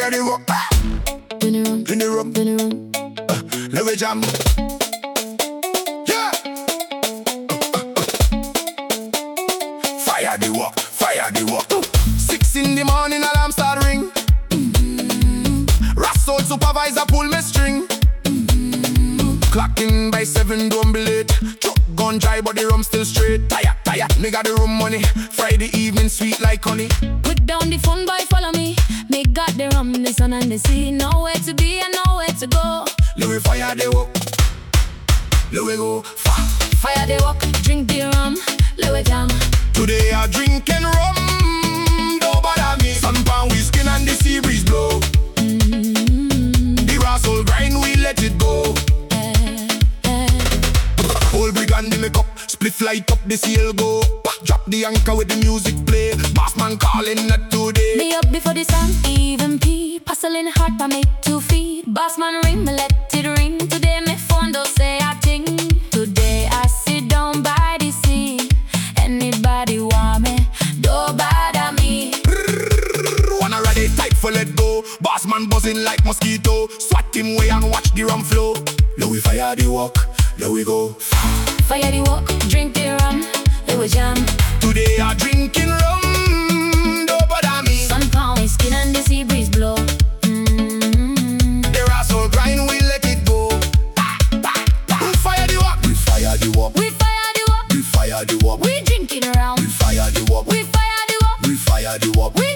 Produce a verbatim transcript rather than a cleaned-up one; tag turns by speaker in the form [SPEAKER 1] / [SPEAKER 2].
[SPEAKER 1] fire the walk.
[SPEAKER 2] In the room,
[SPEAKER 1] In the room,
[SPEAKER 2] in the room.
[SPEAKER 1] uh, let me jam. Yeah. Fire the walk, fire the walk. Six in the morning, alarm start ring. Rassol supervisor pull me string. Clocking by seven, don't be late. Truck gun dry, but the rum still straight. Tire, tire, me got the room money. Friday evening, sweet like honey.
[SPEAKER 2] Put down the phone, boy, follow me. Me got the rum, the sun and the sea. Nowhere to be and nowhere to go.
[SPEAKER 1] Louis fire the walk. Louis go fire.
[SPEAKER 2] Fire the walk, drink the rum, Louis jam.
[SPEAKER 1] Today I drinking rum. Don't bother me. Sun pan whiskey and the sea breeze blow.
[SPEAKER 2] Mm-hmm.
[SPEAKER 1] The Russell grind, we let it go.
[SPEAKER 2] Eh, eh.
[SPEAKER 1] Whole brigand in the cup, split light up, the seal go. Back drop the anchor with the music play. Boss man calling not today.
[SPEAKER 2] Me up before the sun even peep. Hustling hard for me two feet. Boss man ring, me let it ring. Today me phone don't say a thing. Today I sit down by the sea. Anybody want me? Don't bother me.
[SPEAKER 1] Wanna ride it tight for let go. Boss man buzzing like mosquito. Swat him way and watch the rum flow. Louis fire the walk, Louis go.
[SPEAKER 2] Fire the walk, drink the rum, Louis jam.
[SPEAKER 1] Today I drinking rum. Don't bother me.
[SPEAKER 2] Sun pound my skin and the sea breeze blow. Mm-hmm.
[SPEAKER 1] The Russell grind, we let it go. Who fire the walk? We fire the walk.
[SPEAKER 2] We fire the walk,
[SPEAKER 1] We fire the walk.
[SPEAKER 2] we drinking around.
[SPEAKER 1] We fire the walk.
[SPEAKER 2] We fire the walk,
[SPEAKER 1] We fire the walk.
[SPEAKER 2] we